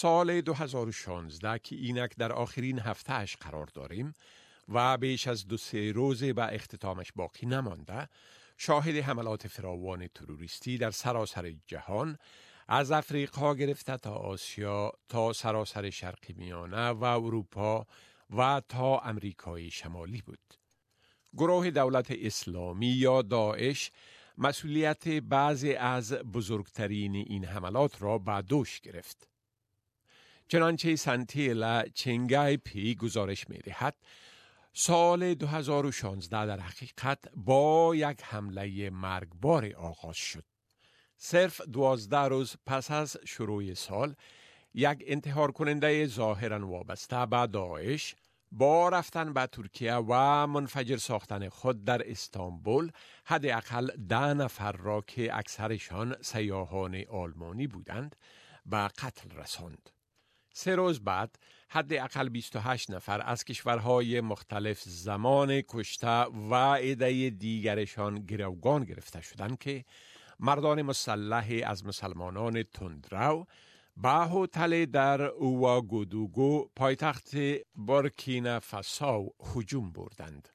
سال 2016 که اینک در آخرین هفتهش قرار داریم و بیش از 2-3 روز به اختتامش باقی نمانده، شاهد حملات فراوان تروریستی در سراسر جهان، از افریقا گرفته تا آسیا، تا سراسر شرق میانه و اروپا و تا امریکای شمالی بود. گروه دولت اسلامی یا داعش مسئولیت بعضی از بزرگترین این حملات را به دوش گرفت. چنانچه سنتیلا چنگای پی گزارش می دهد، سال 2016 در حقیقت با یک حمله مرگبار آغاز شد. صرف 12 روز پس از شروع سال، یک انتحار کننده ظاهراً وابسته به داعش با رفتن به ترکیه و منفجر ساختن خود در استانبول حداقل 10 نفر را که اکثرشان سیاحان آلمانی بودند به قتل رساند. 3 روز بعد حداقل 28 نفر از کشورهای مختلف زمان کشته و عده دیگرشان گروگان گرفته شدند که مردان مسلح از مسلمانان تندرو به هتل در اوواگودوگو پایتخت بورکینافاسو هجوم بردند.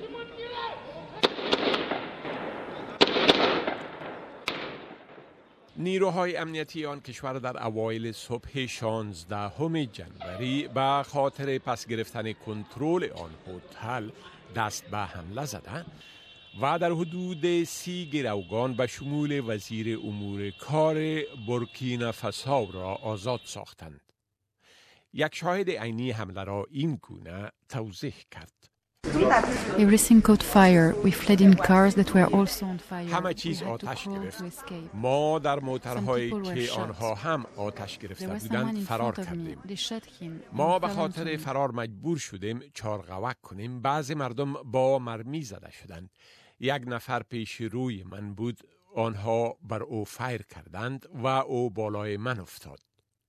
نیروهای امنیتی آن کشور در اوایل صبح 16 جنوری به خاطر پس گرفتن کنترل آن هتل دست به حمله زدند و در حدود 30 گروگان به شمول وزیر امور کار بورکینافاسو را آزاد ساختند. یک شاهد عینی حمله را این گونه توضیح کرد: Everything caught fire. We fled in cars that were also on fire. همه چیز آتش گرفت. ما در موترهایی که آنها هم آتش گرفته بودند فرار کردیم. ما به خاطر فرار مجبور شدیم چارغوک کنیم. بعضی مردم با مرمی زده شدند. یک نفر پیش روی من بود. آنها بر او فایر کردند و او بالای من افتاد.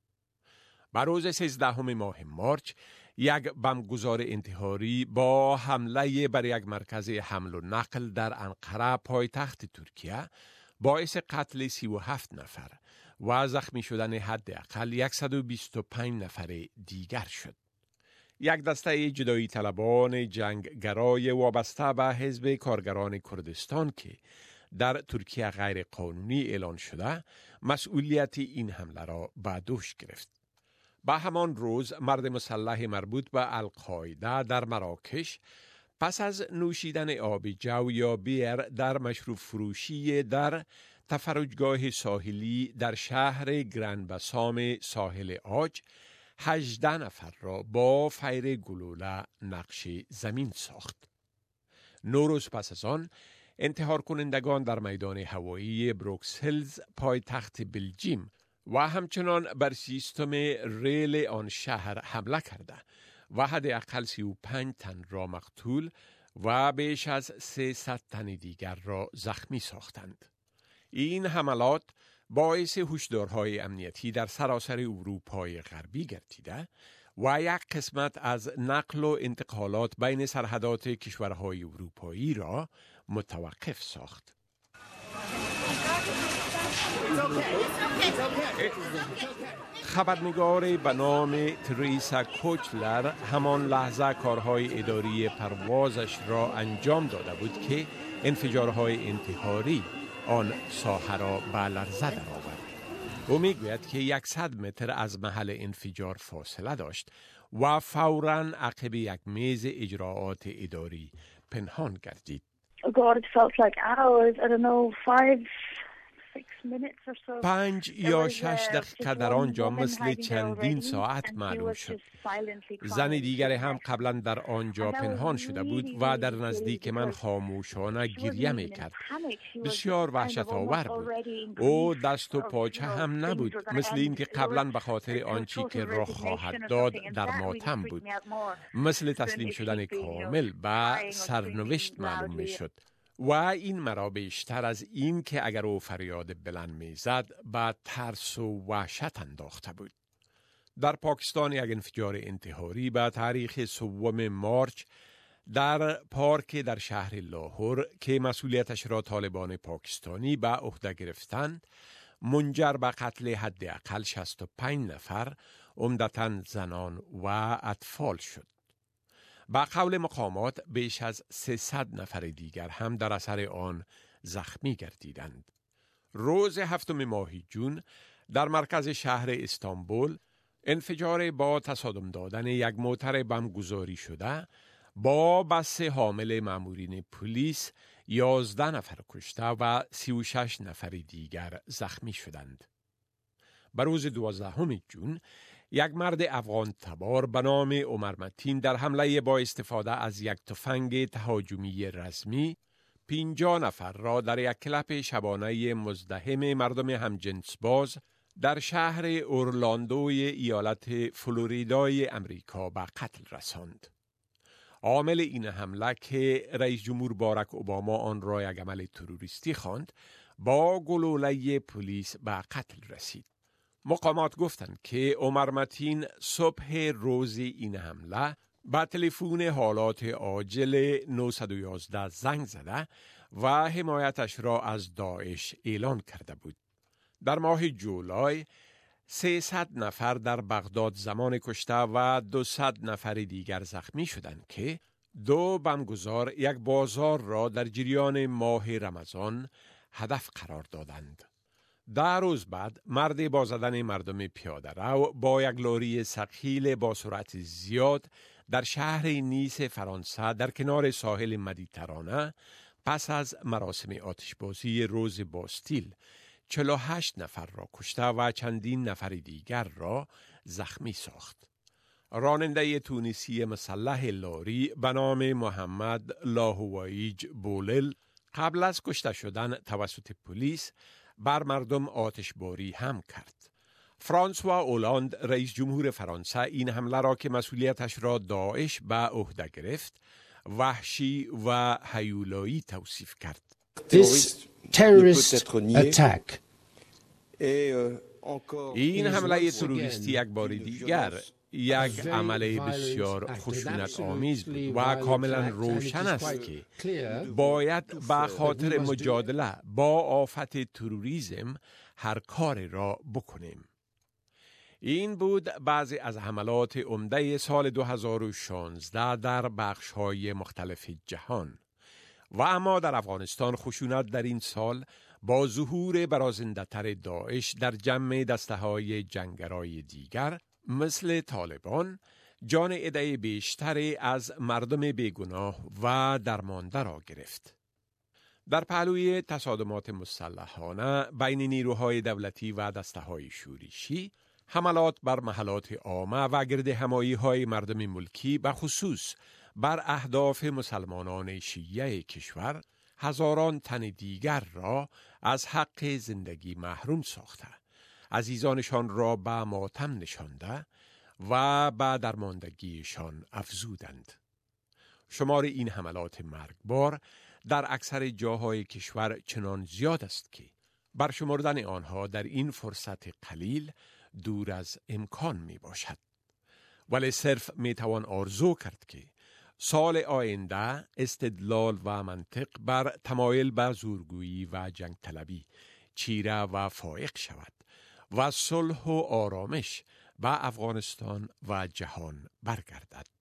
بر روز 13 ماه مارچ یک بمبگذار انتحاری با حمله بر یک مرکز حمل و نقل در انقره پایتخت ترکیه باعث قتل 37 نفر و زخمی شدن حداقل 125 نفر دیگر شد. یک دسته جدایی طلبان جنگگرای وابسته به حزب کارگران کردستان که در ترکیه غیر قانونی اعلان شده مسئولیت این حمله را به دوش گرفت. به همان روز مرد مسلح مربوط به القاعده در مراکش پس از نوشیدن آب جو یا بیر در مشروب فروشی در تفرجگاه ساحلی در شهر گرانبسام ساحل عاج 18 نفر را با فیر گلوله نقش زمین ساخت. 9 روز پس از آن انتحار کنندگان در میدان هوایی بروکسلز پایتخت بلژیم و همچنان بر سیستم ریل آن شهر حمله کرده و حداقل 35 تن را مقتول و بیش از 300 تن دیگر را زخمی ساختند. این حملات باعث هشدارهای امنیتی در سراسر اروپای غربی گردیده و یک قسمت از نقل و انتقالات بین سرحدات کشورهای اروپایی را متوقف ساخت. خبرنگار به نام تریسا کوچلر همان لحظه کارهای اداری پروازش را انجام داده بود که انفجارهای انتحاری آن ساحه را به لرزه درآورد. او میگوید که 100 متر از محل انفجار فاصله داشت و فوراً عقب یک میز اجراعات اداری پنهان گردید. God, it felt like hours. I don't know, 5-6 minutes or so. 5 یا 6 دقیقه در آنجا مثل چندین ساعت معلوم شد. زن دیگر هم قبلا در آنجا پنهان شده بود و در نزدیک من خاموشانه گریه میکرد. بسیار وحشت آور بود. او دست و پاچه هم نبود، مثل این که قبلا به خاطر آنچه که رخ خواهد داد در ماتم بود. مثل تسلیم شدن کامل به سرنوشت معلوم میشد. و این مرا بیشتر از این که اگر او فریاد بلند میزد به ترس و وحشت انداخته بود. در پاکستان یک انفجار انتحاری به تاریخ 3 مارچ در پارک در شهر لاهور که مسئولیتش را طالبان پاکستانی به عهده گرفتند منجر به قتل حداقل 65 نفر عمدتاً زنان و اطفال شد. با قول مقامات بیش از 300 نفر دیگر هم در اثر آن زخمی گردیدند. روز 7 ماه جون در مرکز شهر استانبول انفجار با تصادم دادن یک موتر بم گذاری شده با بس حامل مامورین پلیس 11 نفر کشته و 36 نفر دیگر زخمی شدند. بر روز 12 جون یک مرد افغان تبار به نام عمر متین در حمله با استفاده از یک تفنگ تهاجمی رزمی 50 نفر را در یک کلپ شبانه مزدحم مردم همجنس باز در شهر اورلاندوی ایالت فلوریدای امریکا به قتل رساند. عامل این حمله که رئیس جمهور باراک اوباما آن را یک عمل تروریستی خواند، با گلوله پلیس به قتل رسید. مقامات گفتند که عمر متین صبح روز این حمله با تلفن حالات عاجل 911 زنگ زده و حمایتش را از داعش اعلان کرده بود. در ماه جولای 300 نفر در بغداد زمان کشته و 200 نفر دیگر زخمی شدند که 2 بمبگذار یک بازار را در جریان ماه رمضان هدف قرار دادند. 10 روز بعد مرد با زدن مردم پیاده رو با یک لاری ثقیل با سرعت زیاد در شهر نیس فرانسه در کنار ساحل مدیترانه پس از مراسم آتشبازی روز باستیل 48 نفر را کشته و چندین نفر دیگر را زخمی ساخت. راننده تونسی مسلح لاری به نام محمد لاهوایج بولل قبل از کشته شدن توسط پلیس بر مردم آتشباری هم کرد. فرانسوا اولاند رئیس جمهور فرانسه این حمله را که مسئولیتش را داعش به عهده گرفت وحشی و هیولایی توصیف کرد. This terrorist attack این حمله تروریستی یک بار دیگر یک عمل بسیار خشونت آمیز بود و کاملا روشن است که باید به خاطر مجادله با آفت تروریسم هر کار را بکنیم. این بود بعضی از حملات عمده سال 2016 در بخش‌های مختلف جهان. و اما در افغانستان خشونت در این سال با ظهور برازنده‌تر داعش در جمع دسته‌های جنگرای دیگر مثل طالبان جان عده بیشتری از مردم بیگناه و درمانده را گرفت. در پهلوی تصادمات مسلحانه بین نیروهای دولتی و دسته‌های شورشی، حملات بر محلات عامه و گردهمایی‌های مردم ملکی به خصوص بر اهداف مسلمانان شیعه کشور هزاران تن دیگر را از حق زندگی محروم ساخته، عزیزانشان را به ماتم نشانده و به درماندگیشان افزودند. شمار این حملات مرگبار در اکثر جاهای کشور چنان زیاد است که برشمردن آنها در این فرصت قلیل دور از امکان می باشد. ولی صرف می توان آرزو کرد که سال آینده استدلال و منطق بر تمایل به زورگویی و جنگ طلبی چیره و فائق شود و صلح و آرامش به افغانستان و جهان برگردد.